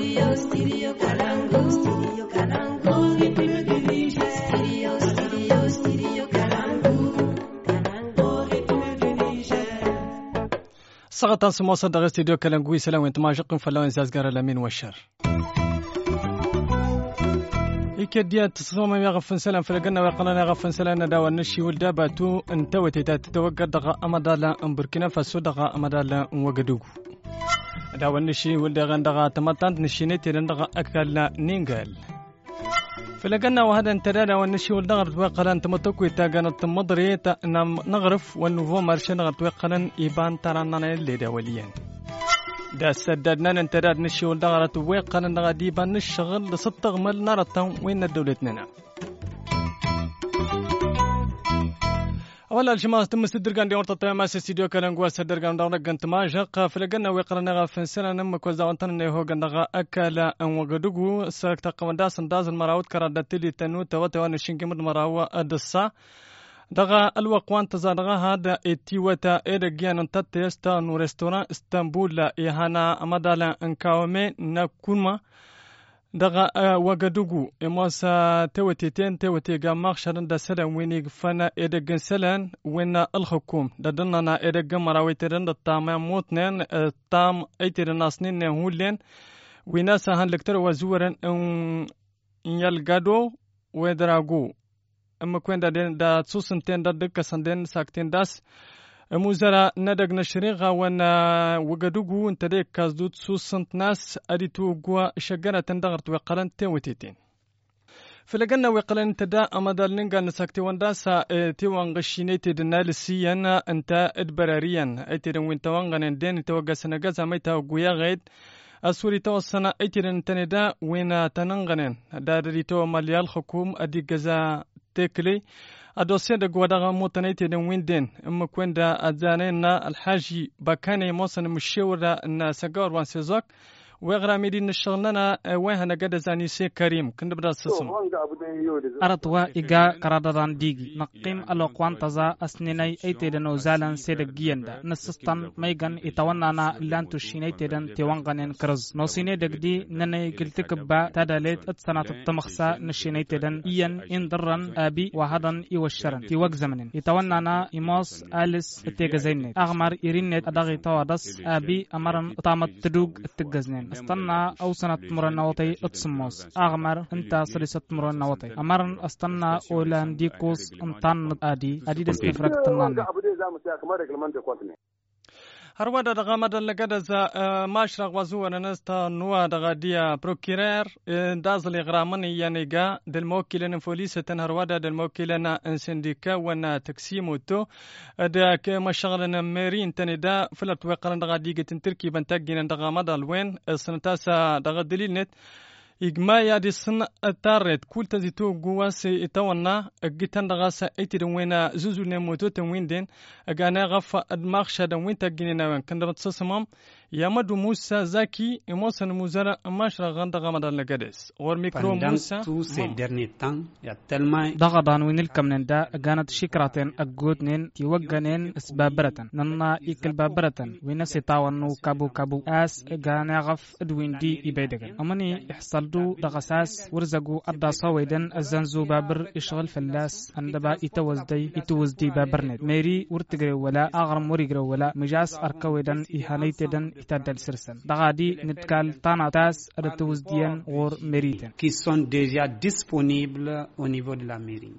سقطا سموسة دغ استديو كلنقوي سلام وانت ماجق فلاوين زازقار الامين والشر يكديا تصوم يغفن سلام فلقنا وقلنا يغفن سلام داو النشي والداباتو انتوتي تتوقع دغا امدالا بركينا فاسو دغا امدالا وقدوغو داو النشي والدغا دغا تمتانت نشينيتي دغا اكل نينغال فلقنا وهذا انتدادا والنشي والدغر وقلن تمتوكو تاغانا تمضري نغرف والنوفو مارشي نغر وقلن يبان ترانا اللي داوليان دا سددنا انتداد نشي والدغر وقلن دغا ديبان نشغل لصدق مال نارتان وين دولتنا أولا الجماعة تم سدرجان دي ورطة ماس استديو كلنجوا سدرجان داونا جنت ماجق فلقنا ويقرنا غفن سنة نم كوز داونتن نهو جنغا أكلا أن وجدوجو سرق تقوم داز المراود كرادة تلي تنو توان الشنك مد مراوا أدسا دغا الوقوان تزادغا هذا اتيوتا إرجان انتتيستا نو ريستوران اسطنبول يهانا أمدالا انكاومي نكوما دغا وغدوغو اموسا توتي غامخ شرن دا سلام ويني فنا ادغن سلان وين الحكوم ددنا ادغن مراويترن تام موتنن تام ايتر ناسنين هولين ويناسا هان لكتر وزورن ان يلغادو ودراغو اما كوين دا تسوسنتين دا دكسندن ساكتين داس موزرا ندق نشريغا وانا وقدوغو انت ديك كازدوت سوسنت ناس اديتو قوا شقنا تندغرت وقلن تيوتيتين فلقنا وقلن تدا امدال ننقا نساكتي وانداسا تيوان غشينيتي دنالسيان انت ادبراريان ايتي وين توانغان دين توقع سنقازا ميتا وقويا غيد أسوري توصنا ايتي تندا وين تننغنين داري تو ماليال حكوم ادي قزا تيكلي الدوسية دقوادغا موتنيتي دن ويندين اما كويندا ادزانينا الحاجي باكاني موسن مشيورا ان ساقور وان سيزوك ويغرا ميدين الشغلنا ويهنا قد زاني سي كريم كنت بدا سسم أرطوا إيغا كرادان ديغي نقيم الوقوان تزا أسنيني ايتيدن وزالان سيدك جيندا نسستان ميغان اتوانانا لانتو شينيتيدن تيوانغانين كرز نوسيني دقدي نني قلتكبا تاداليت اتسانات التمخسا نشينيتيدن إيان اندران آبي وهدن إيوشرن تيوك زمنين اتوانانا إيموس آلس اتيغزينيت أغمار إيرينيت أداغي توادس آبي أمرن اتامت تدوغ اتيغزنين استنى أو سنة مرنوطي اتسموس أغمر انت صريسة مرنوطي أمرن استنى أولان ديكوس انطان آدي دس نفرق تنان هرودا دغا مدل لقدزا ماشرق وزوانا نستا نوا دغا ديا بروكيرير دازل إغرامني يانيغا دل موكلين فوليسة هرودا دل موكلين انسنديكا وانا تقسيمو تو دا كما شغلنا ميرين تاني دا فلت وقرن دغا ديغة تركي بنتاقين دغا مدل وين سنتاسا دغا دليل نت إجماع دي سن تارت كل تزيتو جواس إتوانا جتان دغاسا إتير وين زوزو نموتو تنوين دين أجانا غف أدماغشا دوين تجينا وين كنا بتصمم يامدو موسى زكي موسى المزارع ماشرا غندا غمدا لقدس اور ميكرو موسى دغدان وين الكمن دا أجانت شكراتين أجودنين توجنين اسبابرتن ننا إكل بابرتن وين ستاونو كابو أس أجانا غف أدوين دي إبادجن أمني إحصل دو دغساس ورزقو أدا صويدن الزنزو بابر إشغل فلاس عندما يتوزدي بابرنت ميري ورتجري ولا أغرم وريجري ولا مجاس أركويدن إهانيتدن إتادل سرسن دغادي نتكال تانا تاس أرتوزديان غور ميريتن qui sont déjà disponibles au niveau de la mairie.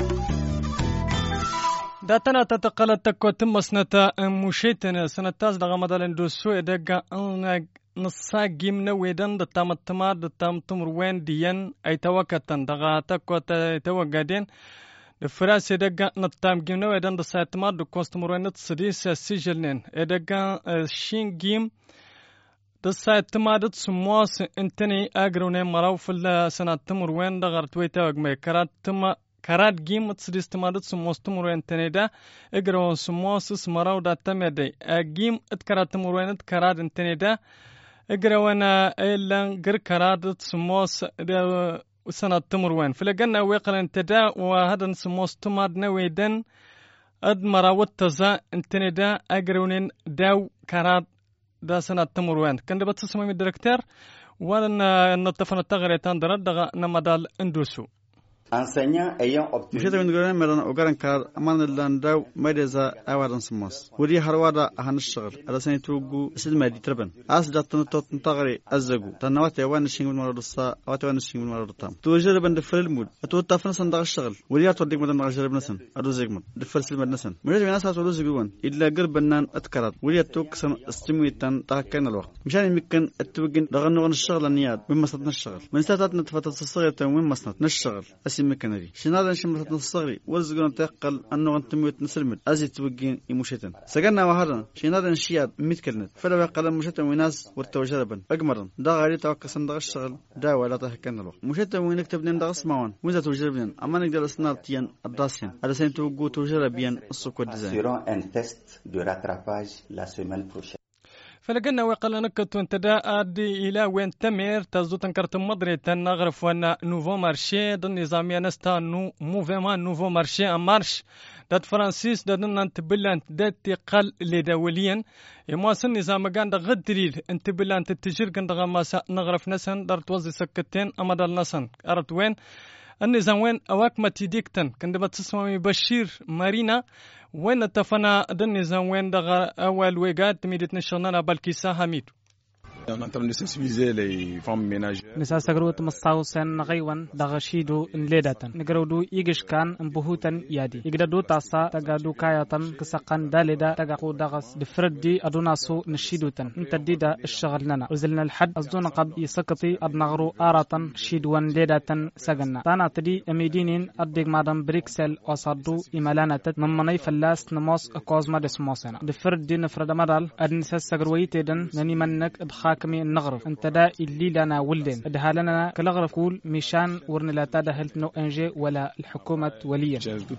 داتنا تتقل تكو تم سنة مشيتنا سنة تاز دغا مدالن دوسو إدقا نصا جيمنا ويدن دتام التمار دتام تمر وين ديان أي توقتن دغا تكو توقدين فراس إدقا نتام جيمنا ويدن دسا التمار دو كوستمر وين نتصديس سجلنين إدقا شين جيم دسا التمار دتسمواس انتني أقروني مراو في السنة تمر وين دغر تويتا وقمي كرات جيم تصديس تمارد سموس تمروين تنيدا اقرون سموس سمراو دا تمدي جيم اتكرات تمروين اتكرات انتنيدا اقرون ايلان غير كرات سموس سنة تمروين فلقنا ويقل انتدا وهذا سموس تماد نويدن اد مراوت تزا انتنيدا اقرونين داو كرات دا سنة تمروين كان دبت سمي الدكتور وأن نتفن التغري تندر دغ نمدال اندوسو مشيت من غيرنا مرنا وقرن كار أمان اللانداو ميرزا أوارن سماس ودي هروارا أهان الشغل على سنة توجو سيد مادي تربن جات نتغري أزجو تنوات يوان الشيء من مرة الصا واتوان الشيء من مرة الطعم توجر بند دفر المود أتوتفن صندوق الشغل ودي أتوديك مدن نجرب نسن أروزك مد دفر سلم نسن مشيت من ناس أتولوز جوان إلا قرب بنان أتكرر ودي أتوك سن استميتان تاكين الوقت مشان يمكن التوجين رغنوغن الشغل النياد من مسنت الشغل من ساعات نتفتت الصغير تموين مسنت الشغل مكانري شنادا شمرت الصغري ورزقنا تقل أنه أنت ميت نسلمت أزيد توجين يمشتن سجلنا وهرنا شنادا شياد متكلنت فلا يقل مشتن وناس ورتوجربا أجمرا دا غير توقع صندوق الشغل دا ولا تهكنا له مشتن ونكتب لنا اسمعون وإذا توجربنا أما نقدر سنارتيان الداسين على سنة توجو توجربيان السوق والديزاين فلقنا وقال نكت وانتداء أدي إلى وين تمر تزوت انكرت مدري تنغرف وانا نوفو مارشي دون نظامية نستا موفيمان نوفو مارشي أمارش دات فرانسيس دادن انتبلان دات تقل لدوليا يمواصل نظام قاند غد دليل انتبلان تتجير قاند غماسا نغرف نسن دار توزي سكتين أمدال نسن أرد وين النظام وين أواك ما تيديكتن كندبا تسمى بشير مارينا وين اتفنا دن نظام وين دغا أول ويقات ميدتنا شغلنا بالكيسا حميد نسا سغروت مستاوسن غيوان دغشيدو انليداتن نغرودو يجش كان انبهوتن يادي يقددو تاسا تغادو كاياتن كسقان دالدا تغاقو دغس دفردي ادوناسو نشيدوتن انتديدا الشغلنا وزلنا الحد ازدون قب يسقطي ادنغرو آراتن شيدوان ليداتن سغنا تانا تدي اميدينين ادق مادام بريكسل وصدو إمالانات ممني فلاس نموس كوزما دسموسنا دفردي نفرد مدال ادنسا سغرويتدن نني منك ادخا كمي النغرف انت دا اللي لنا ولدن ادهالنا كالغرف كول ميشان ورنلا تدهلت نو انجي ولا الحكومة وليا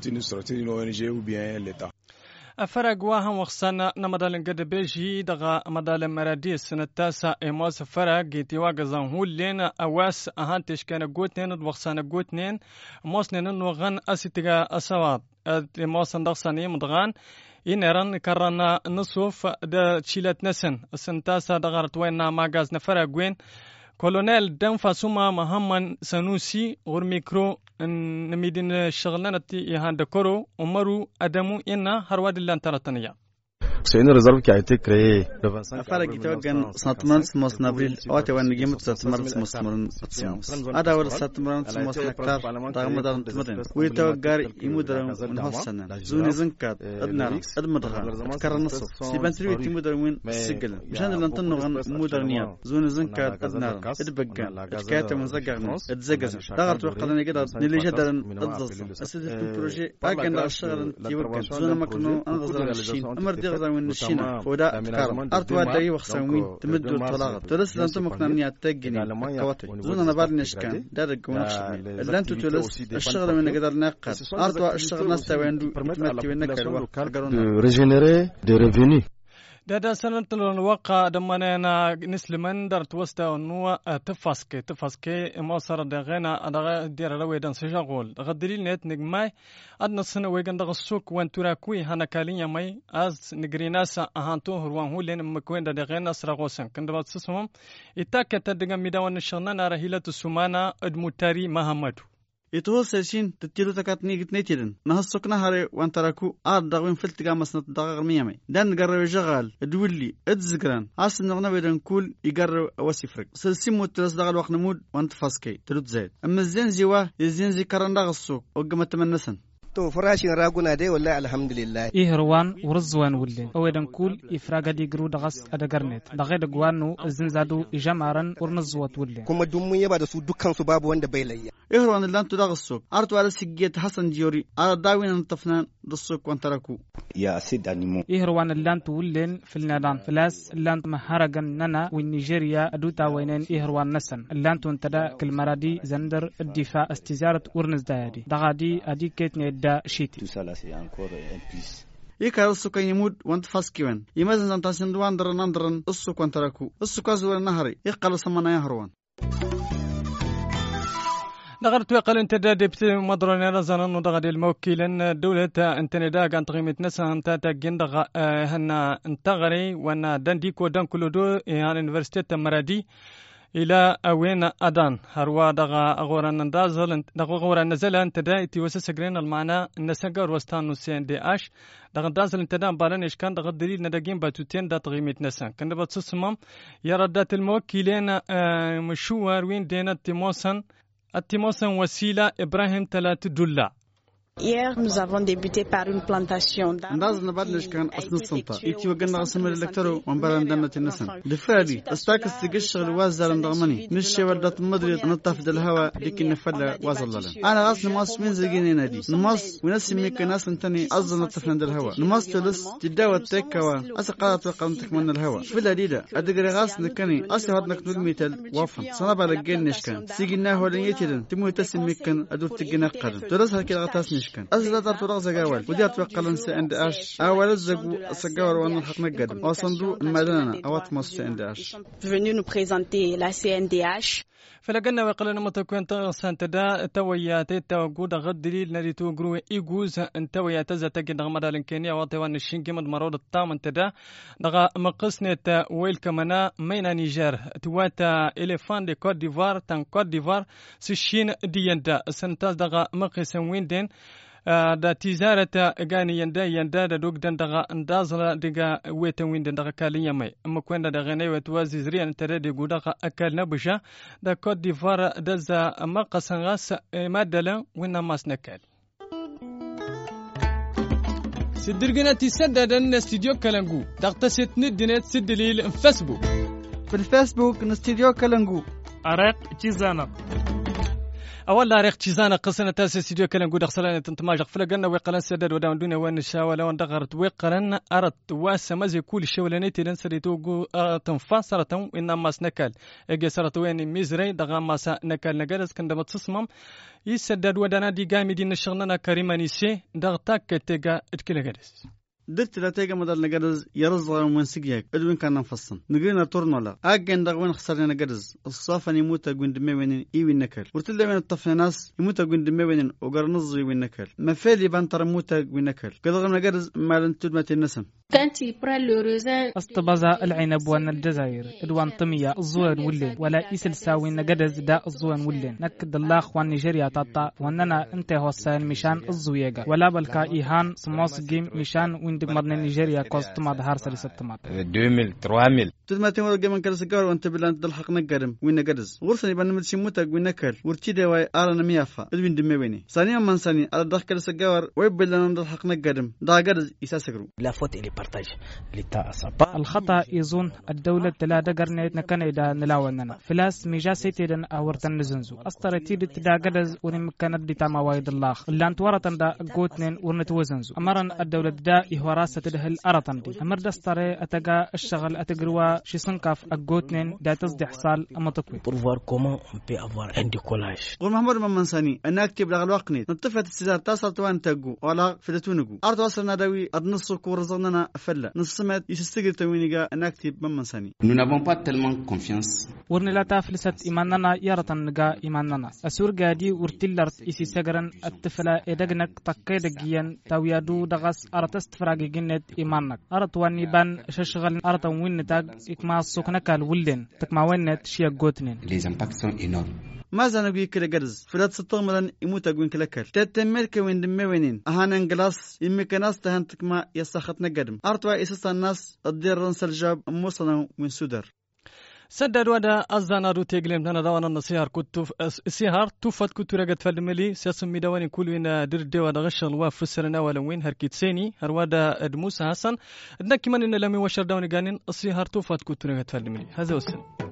أفرق واهم وخصنا نمدال قد بيجي دغا مدال مرادي السنة التاسع إموس فرق جيتي واقزان هول لين أواس أهانتش كان قوتنين وخصنا قوتنين موسنين نوغان أسيتغا أسوات إموس ندغساني مدغان إنران كرنا نصوف دا تشيلت نسن السنتاسا دغارت وين ماغاز نفرق وين كولونيل دنفا سوما محمد سنوسي غور ميكرو نميدين الشغلانة يهان دكورو ومرو أدمو إنا هرواد اللان ترتنيا C'est une réserve qui a été créée le 25 avril. Satmran smos avril otewan gimt satmran smos smos ada war satmran smos naktar dagmadan tmeden ويتوغار يمودرن نحسن زوني زنكات ادنا ادمدغا كرنص سيبنتري يمودرن سجل مشان لنتنغن مودرنيا زوني زنكات ادنا ادبغا اتكات من زغرن اتزغز دغرت وقتنا كده نليجه درن ادزز اسد البروجي اكن الشغل يوقف زونا مكنو انظر الشين امر دغ من الشينا فودا كارم أرتوا داي وخسامين تمدوا الطلاق ترس لأنتم مقنعين تجني كواتي زونا نبار نشكان دارك ونقشني لأنتم تلص الشغل من قدر نقد أرتوا الشغل ناس تويندو تمتي ونكروا régénérer des revenus. دادا سنة الواقع دمنا نسلمن درت وستا ونوا تفاسكي ما صار دغنا دغ دير روي دان سجاغول دغ دليل نت نجماي ادنا سنة ويغن دغ السوق وان تراكوي هنا كالين ماي از نغريناس اهانتو هروان هو لين مكوين دغنا سراغوسن كندبا تسمم اتاكت دغ ميداون الشنان رهيله السمانه ادمتاري محمد يتوه سيشين تتيلو تكاتني جتنيتيدن نهسكنا هاري وانتراكو داغوين فلتقا مسنت داغر ميامي دان قرر جغال ادولي ادزقران عاصن نغنا ويدن كول يقرر وسيفرق سلسيمو تلس داغل وقت نمود وانت فاسكي تلوت زايد اما الزين زيواه الزين زي كران داغ السوق وقمت من نسن تو فراشين راغونا دي والله الحمد لله إهروان ورزوان ولين أويدن كول إفراغا دي جرو دغس أدغرنت دغيد غوانو الزنزادو إجامارن ورنزوات ولين كما دومي بعد سو دكان سو باب وند بيليا إهروان اللان تدغسوك أرتو على سجيت حسن جيوري على داوين انطفنان دسوك وانتراكو يا سيد أنيمو إهروان اللان تولين في النادان فلاس اللان مهارغن ننا والنيجيريا أدوتا وينين إهروان نسن اللان تنتدا كالمرادي زندر الدفاع استزارة ورنز دايدي دغادي أدي كيتني Tout ça là c'est encore un plus. يكار السوق يمود وانت فاسكيوان يمازن زنتاسن دوان درن السوق وانتراكو السوق زوال النهري يقال سمنا يهروان دغرت وقال انت دبت مدرنا رزان ودغد الموكلين دولة انتني دا كانت قيمة نسا انت تجندغ هنا انتغري وانا دنديكو دان كلودو يعني يونيفرسيتي مرادي إلى أوين أدان هروا دغا غوران نزل أنت دا يتوسسجرين المعنى النسجر وستان نسين دي أش دغا دازل أنت دا بالن إيش كان دغا دليل ندقين باتوتين دا تغيمت نسان كان بتصمم يردات الموكلين مشوار وين دينا التموسن وسيلة إبراهيم 3 دولار. Hier, nous avons débuté par une plantation d'arbres. ndaaz nabadlish kan asna santa iti waganna qasmir electro wambaran danat nasan difadi astak istigish wazar ndamani nish wadat madrid nataf dal hawa dikin nafala wazallala ana ras نماس من زجيني نادي نماس ونسمي كناس انتني أظن الطفل دل الهواء نماس تلس تداوى تكوا أسقطت وقمتك من الهواء في الأديدة أدقر غاس نكني أسهر نكتب الميتال وافن صنب على الجن نشكن سيجناه ولا يتدن تمو تسمي كن أدور تجنا قرن تلس هكذا غطاس نشكن أزلا ترترق زجاول ودي أتوقع لنس عند أش أول الزجو سجاور وأنا الحق نقدم وصندوق المدينة أوات مصر عند أش venu nous présenter la CNDH. فلقنا وقلنا متكون سانتدا تويات توجود غد دليل نريتو جرو إيجوز انتويا تزت جد غمدا الكينيا واطوان الشنكي مد مرود الطام انتدا دغا مقصنة ويل كمنا مينا نيجر تواتا إليفان دي كوت ديفوار تان كوت ديفوار سشين دياندا سنتاز دغا مقصن وين دين دا تجارة غاني يندا دا دوك دن دغا اندازلا دغا ويتن وين دن دغا كاليا ماي اما كوين دا غني وتوازي زري انت دي غودا اكل نبشا دا كوت ديفوار دزا مقصن غاس مادلا وين ماس نكال سدرغنا تسددن استوديو كلانغو دغتست ندنت سدليل فيسبوك في الفيسبوك استوديو كلانغو أرق تيزانا أول لا ريخ تشيزانا قصنا تاسي استديو كلام قد خسرنا تنتماج فلقنا ويقلن سدد وداون دون وين الشاوله وان دغرت ويقلن أرت واسمز كل الشولانيتي لنسريتو تنفاسرة إنما سنكال إجا سرت وين ميزري دغا ما نكال نجلس كندما تصمم يسدد ودانا دي قامي دين الشغلنا كريما نيسي دغتاك تيجا اتكلا جلس درت لا تيجا مدار نجرز يرزق من سجيك أدوين كان نفصل نجينا تورنولا أجن دغوين خسرنا نجرز الصافن يموت أجون دمي وين وين نكل ورتلا من الطفل ناس يموت أجون دمي وين وقرنزي وين نكل ما فعلي بنتر موت وين نكل كذا نجرز ما لنتود ما تنسم أستبزا العنب وان الجزائر إدوان طمية الزوان ولين ولا إسل ساوي نجدز دا الزوان ولين نكد الله وان نيجيريا تاتا واننا انت هوسان مشان الزويجا ولا بلكا إيهان سماس جيم مشان وين دقمرنا نيجيريا كوست ما ظهر سلسة تمات 2000 3000 تدما تمر جيم كرس جار وانت بلان دلحق نجرم وين نجدز ورثني بنمد شموت وين نكل ورتشي واي أرنا ميافا أدوين دمي ويني ثانيا من ثاني على دخل كرس جار ويبلان دلحق نجرم دا جدز يساسكرو لا فوت إلي بارتاج الخطأ يظن الدولة لا دقرنيت نكنيدا نلاوننا فلاس ميجاسيتيدن أورتن نزنزو أسترتيد تدا جدز ونمكنت دي تاما وايد الله اللي انتورتن دا قوتنين ورنتوزنزو أمرن الدولة دا إهوراسة تدهل أرتن دي أمر دستري أتقا الشغل أتقروا شي سنكاف أقوتنين دا تصدي حصال أما تقوي pour voir comment on peut avoir un décollage قول محمد من ثاني أنا أكتب لغة الوقني نطفت السيزار تاسر توان تقو ولا فلتونقو أرد وصلنا داوي أدنصو كورزاننا فلا نصمت يستقل توينيغا نكتب من ثاني Nous n'avons pas tellement confiance. ورنلا تافلست إيماننا يارتن نجا إيماننا أسور جادي ورتلرت إسي سجرن الطفلة إدقنك تقيدجيا تويادو دغس أرتست فراجي جنت إيمانك أرتواني بان شغل أرتون وين تاج إكما سكنك الولين تكما وين تشيا جوتنين. Les impacts sont énormes. ماذا نقول كلا جرز فلات ستغمرن يموت أقول كلا كل تتمر كوين دموينين أهان جلاس يمكناس تهنتك ما يسخطنا قدم أرتوا إساس الناس الدير رنسل جاب موصنا من سودر سدد ودا أزانا رو تيجلم نانا دوانا النصيحة كتوف سيهار توفت كتو رجت فالملي سياسم ميدواني كل وين در دوا دغشل وفسرنا ولا وين هركيت سيني هروادا ادموس حسن ادنا كمان إن لم يوشر داوني جانين السيهار توفت كتو رجت فالملي هذا وسن